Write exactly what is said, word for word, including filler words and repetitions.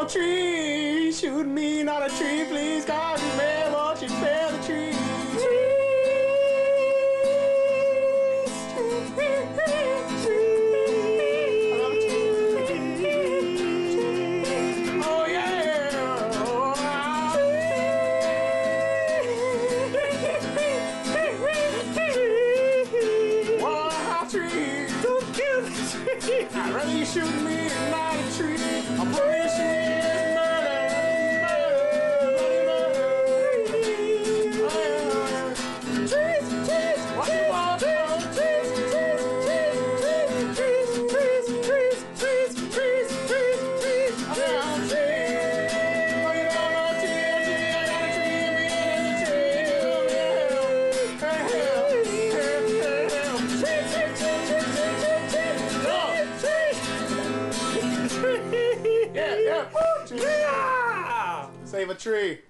tree, shoot me, not a tree, please. God, you may want you to fell the tree. Oh yeah. Oh, wow, tree. Don't kill the tree. I'd rather you shoot me and not a tree. I'm pretty sure it's murder, murder, murder, murder. Trees, trees, what you want? Trees, trees, trees, trees, trees, trees, trees, trees, trees, trees. I got a tree. Oh, you got a tree, a tree, I got a tree, me and a tree. Oh, yeah. Hey, hey, hey, hey, hey. Tree, tree, tree, tree, tree, tree, tree, tree. Yeah, yeah. Tree. Save a tree.